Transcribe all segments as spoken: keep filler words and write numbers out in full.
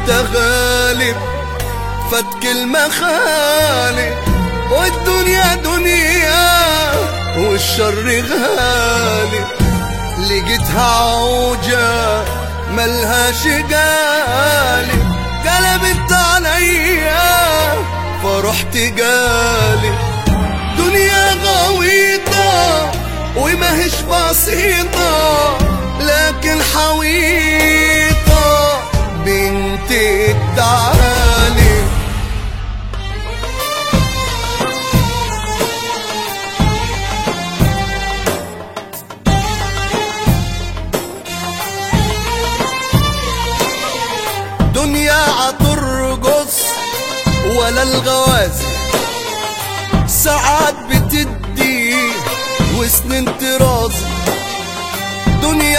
انت غالب فتك المخالب، والدنيا دنيا والشر غالب. لقيتها عوجة ملهاش قالب، قلبت عليا فرحت قالب. دنيا غويطة وماهيش بسيطة، لكن حويطة بنت التعالي. دنيا عترقص ولا الغوازي، ساعات بتدي وسنين ترازي. دنيا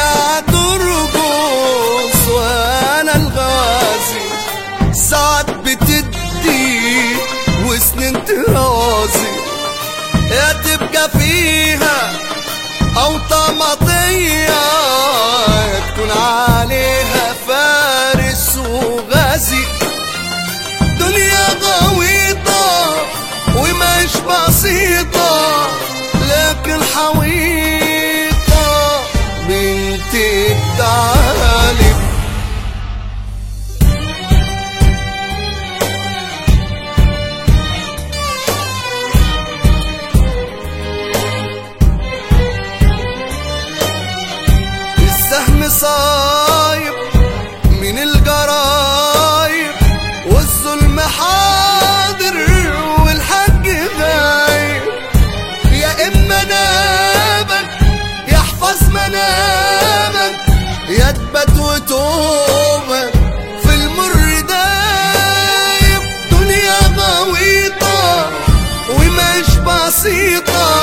عترقص ولا الغوازي، ساعات بتدي وسنين ترازي. يا تبقى فيها أو طماطية، تكون عليها فارس وغازي. دنيا غويطة ومش بسيطة، لكن حويطة بنت التعالي. السهم صايب من الجرايب، والظلم حاضر والحق غايب. يا إما نامك يحفظ منامك، يا تبات وتوبك في المر دايب. دنيا غويطة ومش بسيطة،